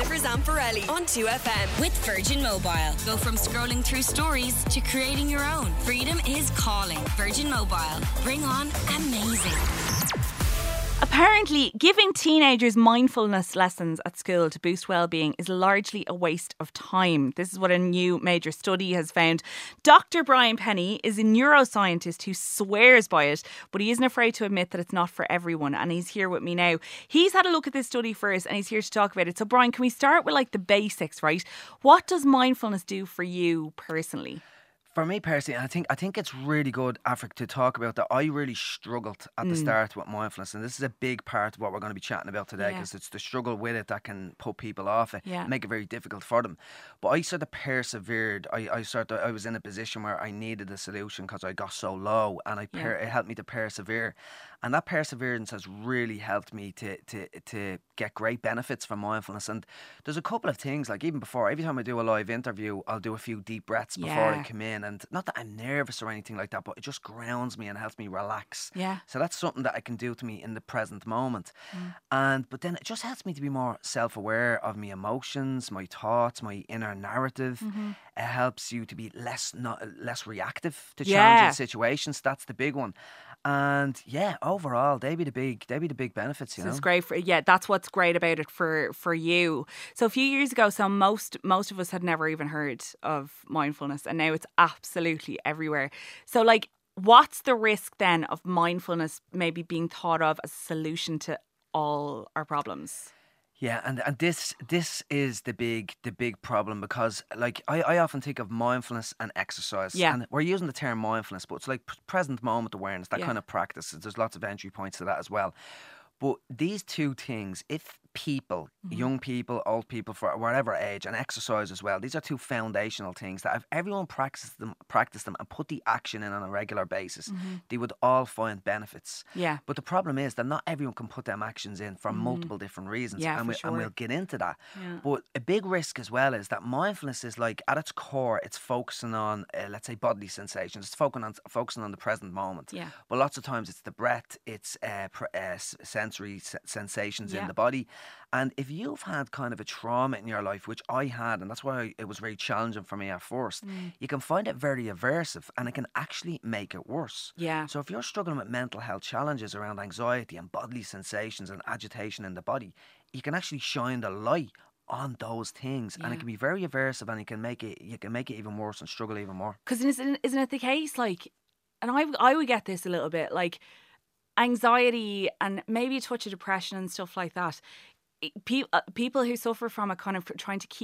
Evers and Pirelli on 2FM. With Virgin Mobile. Go from scrolling through stories to creating your own. Freedom is calling. Virgin Mobile. Bring on amazing. Apparently, giving teenagers mindfulness lessons at school to boost well-being is largely a waste of time. This is what a new major study has found. Dr. Brian Penny is a neuroscientist who swears by it, but he isn't afraid to admit that it's not for everyone, and he's here with me now. He's had a look at this study first, and he's here to talk about it. So, Brian, can we start with like the basics, right? What does mindfulness do for you personally? For me personally, I think it's really good, Afric, to talk about that. I really struggled at the start with mindfulness, and this is a big part of what we're going to be chatting about today, because it's the struggle with it that can put people off it, make it very difficult for them. But I sort of persevered. I was in a position where I needed a solution because I got so low, and it helped me to persevere. And that perseverance has really helped me to get great benefits from mindfulness. And there's a couple of things, like even before, every time I do a live interview, I'll do a few deep breaths before I come in. And not that I'm nervous or anything like that, but it just grounds me and helps me relax. Yeah. So that's something that I can do to me in the present moment. But then it just helps me to be more self-aware of my emotions, my thoughts, my inner narrative. It helps you to be less reactive to challenging situations. That's the big one. And overall, they be the big benefits. You know, it's great for that's what's great about it for you. So a few years ago, most of us had never even heard of mindfulness, and now it's absolutely everywhere. So like, what's the risk then of mindfulness maybe being thought of as a solution to all our problems? Yeah, and this is the big problem, because like I often think of mindfulness and exercise. Yeah. And we're using the term mindfulness, but it's like present moment awareness, that kind of practice. There's lots of entry points to that as well. But these two things, if people, young people, old people, for whatever age, and exercise as well, these are two foundational things that if everyone practiced them and put the action in on a regular basis, they would all find benefits. Yeah. But the problem is that not everyone can put them actions in for multiple different reasons. Yeah, and we'll get into that. Yeah. But a big risk as well is that mindfulness is like, at its core, it's focusing on, let's say, bodily sensations. It's focusing on the present moment. Yeah. But lots of times it's the breath, it's sensory sensations in the body. And if you've had kind of a trauma in your life, which I had, and that's why it was very challenging for me at first, you can find it very aversive, and it can actually make it worse. Yeah. So if you're struggling with mental health challenges around anxiety and bodily sensations and agitation in the body, you can actually shine the light on those things, and it can be very aversive, and you can make it even worse and struggle even more. Because isn't it the case, like, and I would get this a little bit, like, anxiety and maybe a touch of depression and stuff like that. People who suffer from it, kind of trying to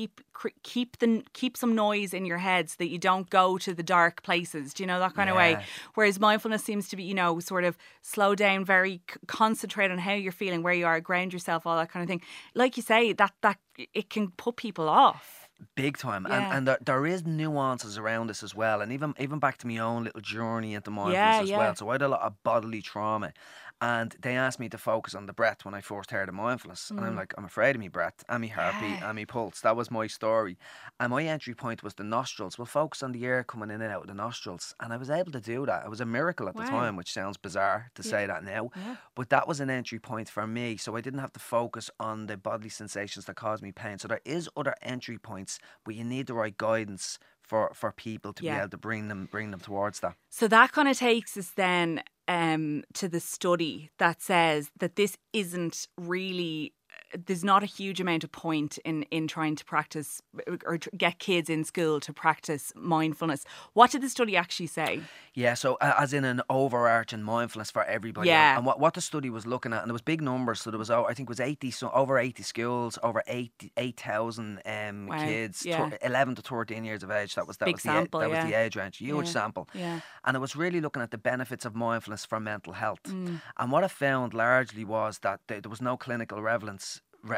keep some noise in your head so that you don't go to the dark places. Do you know, that kind of way? Whereas mindfulness seems to be, you know, sort of slow down, very concentrate on how you're feeling, where you are, ground yourself, all that kind of thing. Like you say, that it can put people off. Big time. And there is nuances around this as well, and even back to my own little journey into mindfulness as well. So I had a lot of bodily trauma, and they asked me to focus on the breath when I first heard of mindfulness, and I'm like, I'm afraid of my breath and my heartbeat and my pulse. That was my story, and my entry point was the nostrils. We'll focus on the air coming in and out of the nostrils, and I was able to do that. It was a miracle at the time, which sounds bizarre to say that now, but that was an entry point for me, so I didn't have to focus on the bodily sensations that caused me pain. So there is other entry points, but you need the right guidance for people to be able to bring them towards that. So that kind of takes us then to the study that says that this isn't really, there's not a huge amount of point in trying to practice or get kids in school to practice mindfulness. What did the study actually say? Yeah, so as in an overarching mindfulness for everybody. Yeah. And what the study was looking at, and there was big numbers, so there was, I think it was over 80 schools, over 8,000 kids, 11 to 13 years of age. That was the age range, huge sample. Yeah. And it was really looking at the benefits of mindfulness for mental health. And what I found largely was that there was no clinical relevance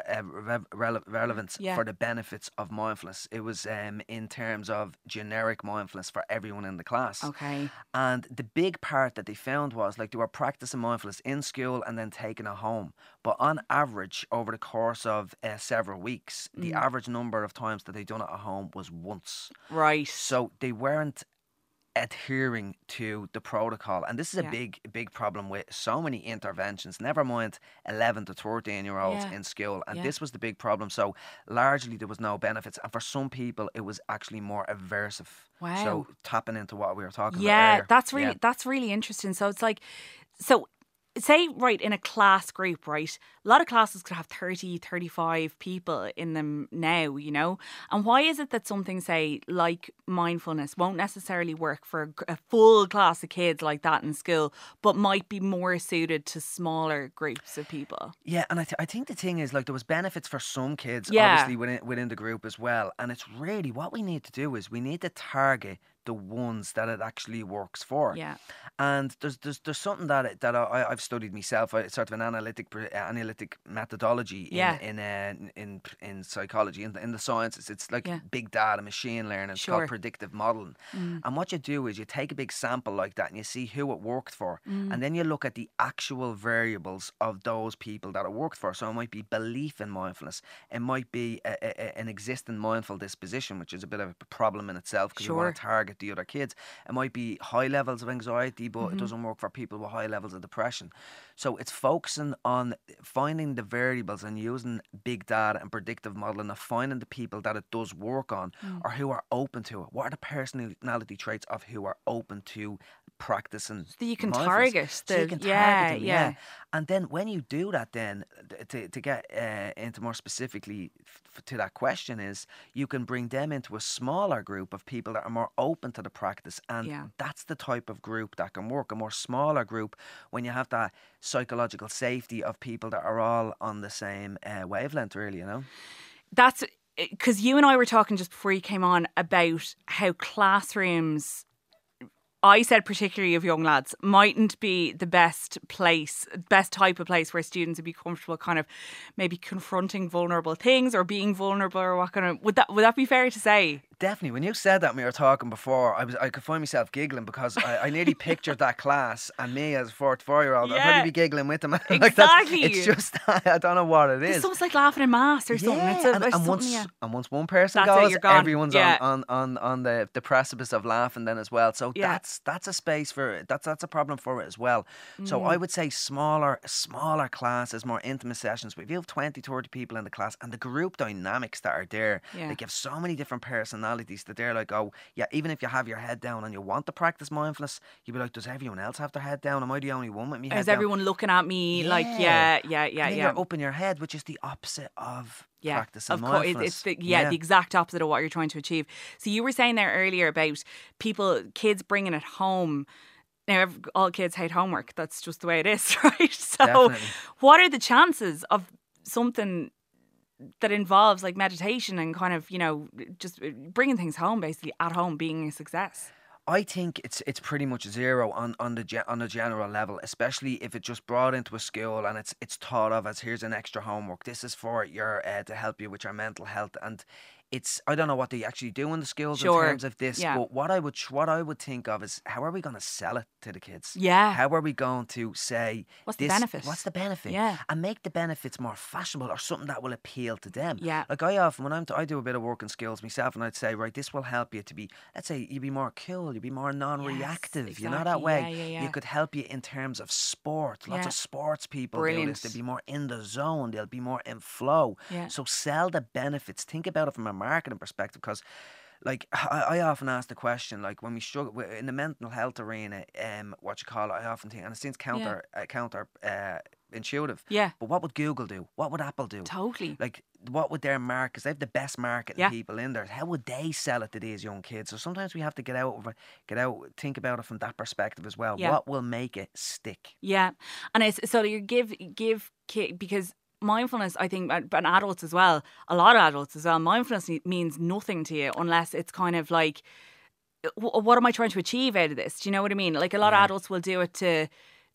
for the benefits of mindfulness. It was in terms of generic mindfulness for everyone in the class. Okay. And the big part that they found was, like, they were practicing mindfulness in school and then taking it home. But on average, over the course of several weeks, the average number of times that they done it at home was once. Right. So they weren't adhering to the protocol. And this is a big problem with so many interventions, never mind 11 to 13 year olds in school. And this was the big problem. So largely there was no benefits. And for some people, it was actually more aversive. Wow. So tapping into what we were talking about earlier. That's really interesting. So it's like, so say, right, in a class group, right, a lot of classes could have 30, 35 people in them now, you know? And why is it that something, say, like mindfulness won't necessarily work for a full class of kids like that in school, but might be more suited to smaller groups of people? Yeah, and I think the thing is, like, there was benefits for some kids, obviously, within the group as well. And it's really, what we need to do is we need to target the ones that it actually works for. Yeah. And there's something that I've studied myself. It's sort of an analytic methodology in psychology, in the sciences. It's like big data, machine learning. It's called predictive modeling. And what you do is you take a big sample like that and you see who it worked for, and then you look at the actual variables of those people that it worked for. So it might be belief in mindfulness. It might be an existing mindful disposition, which is a bit of a problem in itself because you want to target the other kids. It might be high levels of anxiety, but it doesn't work for people with high levels of depression. So it's focusing on finding the variables and using big data and predictive modeling of finding the people that it does work on or who are open to it. What are the personality traits of who are open to practicing? So you can target so you can target them, And then when you do that, then to get into more specifically to that question is you can bring them into a smaller group of people that are more open to the practice, and that's the type of group that can work. A more smaller group when you have that psychological safety of people that are all on the same wavelength, really, you know. That's because you and I were talking just before you came on about how classrooms, I said particularly of young lads, mightn't be the best type of place where students would be comfortable kind of maybe confronting vulnerable things or being vulnerable, or what kind of, would that be fair to say? Definitely. When you said that when we were talking before, I could find myself giggling because I nearly pictured that class and me as a 44-year-old. I'd probably be giggling with them. Exactly. Like it's just, I don't know what it is. It's almost like laughing in mass or something. Once one person goes, everyone's on the precipice of laughing then as well. So that's a space for it. That's a problem for it as well. So I would say smaller classes, more intimate sessions. If you have 20, 30 people in the class and the group dynamics that are there, like you have so many different personalities that they're like, oh yeah, even if you have your head down and you want to practice mindfulness, you'd be like, does everyone else have their head down? Am I the only one with me head down? Is everyone looking at me like and then you're up in your head, which is the opposite of practicing mindfulness. It's the exact opposite of what you're trying to achieve. So you were saying there earlier about kids bringing it home. Now, all kids hate homework. That's just the way it is, right? So definitely. What are the chances of something that involves like meditation and kind of, you know, just bringing things home, basically at home, being a success? I think it's pretty much zero on the general level, especially if it's just brought into a school and it's thought of as, here's an extra homework. This is for your to help you with your mental health. And I don't know what they actually do in the schools in terms of this, but what I would think of is, how are we going to sell it to the kids? Yeah. How are we going to say, what's the benefit? What's the benefit? Yeah. And make the benefits more fashionable or something that will appeal to them. Yeah. Like I do a bit of work in skills myself, and I'd say, right, this will help you to be, let's say, you'd be more cool, you'd be more non-reactive. Yes, exactly. You know, that way. Yeah. You could help you in terms of sport. Lots of sports people do this. They'll be more in the zone. They'll be more in flow. Yeah. So sell the benefits. Think about it from a marketing perspective. Because, like, I often ask the question, like, when we struggle in the mental health arena, I often think, and it seems counter intuitive. Yeah. But what would Google do? What would Apple do? Totally. Like, what would their market? Because they have the best marketing people in there. How would they sell it to these young kids? So sometimes we have to get out, think about it from that perspective as well. Yeah. What will make it stick? Yeah, and it's so you give kids, because mindfulness, I think, and adults as well, a lot of adults as well, mindfulness means nothing to you unless it's kind of like, what am I trying to achieve out of this? Do you know what I mean? Like, a lot of adults will do it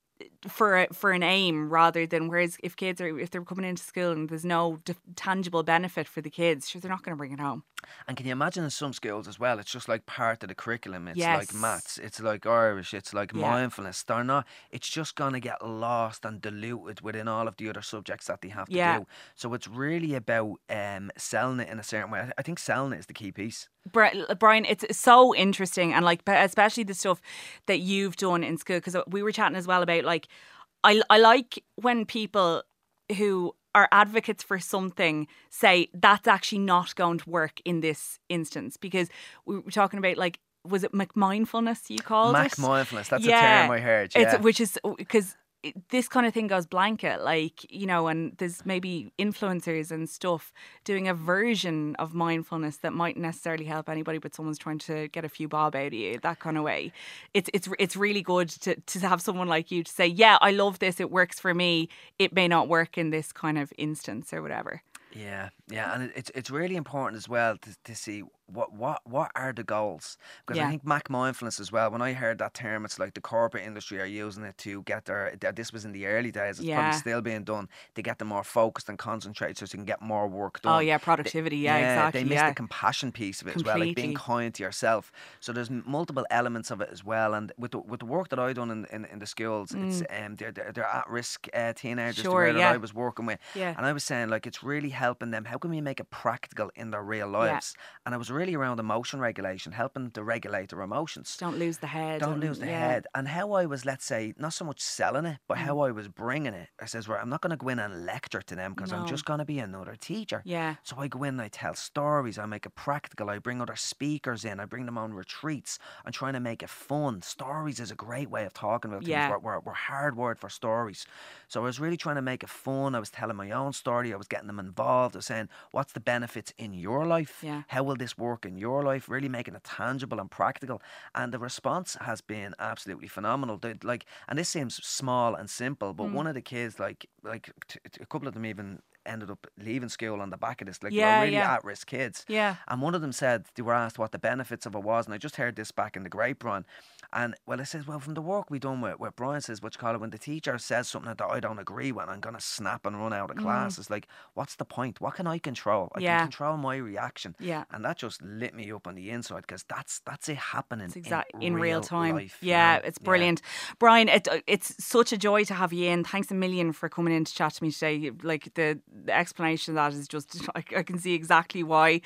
for an aim rather than, whereas if they're coming into school and there's no tangible benefit for the kids, sure, they're not going to bring it home. And can you imagine in some schools as well, it's just like part of the curriculum. It's like maths, it's like Irish, it's like mindfulness. They're not, it's just going to get lost and diluted within all of the other subjects that they have to do. So it's really about selling it in a certain way. I think selling it is the key piece. Brian, it's so interesting, and like especially the stuff that you've done in school, because we were chatting as well about like I like when people who are advocates for something say that's actually not going to work in this instance, because we were talking about like, was it McMindfulness you called it? McMindfulness, that's a term I heard. Yeah. Which is because this kind of thing goes blanket, like, you know, and there's maybe influencers and stuff doing a version of mindfulness that mightn't necessarily help anybody, but someone's trying to get a few bob out of you, that kind of way. It's really good to have someone like you to say, yeah, I love this, it works for me, it may not work in this kind of instance or whatever. Yeah, and it's really important as well to see what are the goals, because I think McMindfulness as well, when I heard that term, it's like the corporate industry are using it to get this was in the early days, it's probably still being done to get them more focused and concentrated so they can get more work done. Oh yeah, productivity, exactly. They miss the compassion piece of it as well, like being kind to yourself. So there's multiple elements of it as well, and with the work that I done in the schools, it's they're at risk teenagers that I was working with, and I was saying like it's really helping them. How can we make it practical in their real lives? And I was really around emotion regulation, helping to regulate their emotions. Don't lose the head. Head. And how I was, let's say, not so much selling it, but how I was bringing it. I says, right, I'm not going to go in and lecture to them, because I'm just going to be another teacher. Yeah. So I go in and I tell stories, I make it practical, I bring other speakers in, I bring them on retreats, I'm trying to make it fun. Stories is a great way of talking about things. We're hardwired for stories. So I was really trying to make it fun. I was telling my own story, I was getting them involved, I was saying, what's the benefits in your life? How will this work in your life? Really making it tangible and practical. And the response has been absolutely phenomenal. And this seems small and simple, but one of the kids, like a couple of them even ended up leaving school on the back of this, like really at-risk kids. And one of them said, they were asked what the benefits of it was, and I just heard this back in the grapevine. And well, I says, well, from the work we done with Brian, says, what you call it, when the teacher says something that I don't agree with, I'm going to snap and run out of class. It's like, what's the point? What can I control? I can control my reaction. And that just lit me up on the inside, because that's it happening in real time. Life, it's brilliant. Brian, it's such a joy to have you in. Thanks a million for coming in to chat to me today. Like the explanation of that is just, I can see exactly why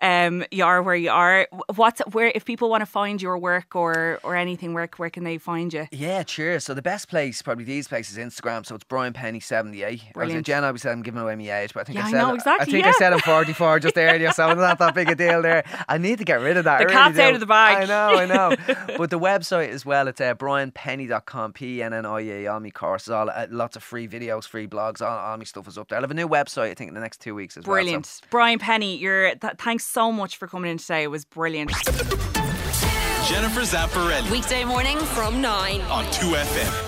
you are where you are. Where if people want to find your work or anything, where can they find you? Yeah, cheers. So the best place, probably these places, Instagram. So it's Brian Penny 78. Brilliant. Jen obviously I'm giving away my age, but I think I said I'm 44 just earlier, so it's not that big a deal there. I need to get rid of that. The cat's out of the bag. I know. But the website as well, it's brianpenny.com, PNNIE, all my courses, lots of free videos, free blogs, all my stuff is up there. I'll have a new website, I think, in the next 2 weeks as well. Brilliant. So. Brian Penny, thanks so much for coming in today. It was brilliant. Jennifer Zamparelli. Weekday morning from 9 on 2FM.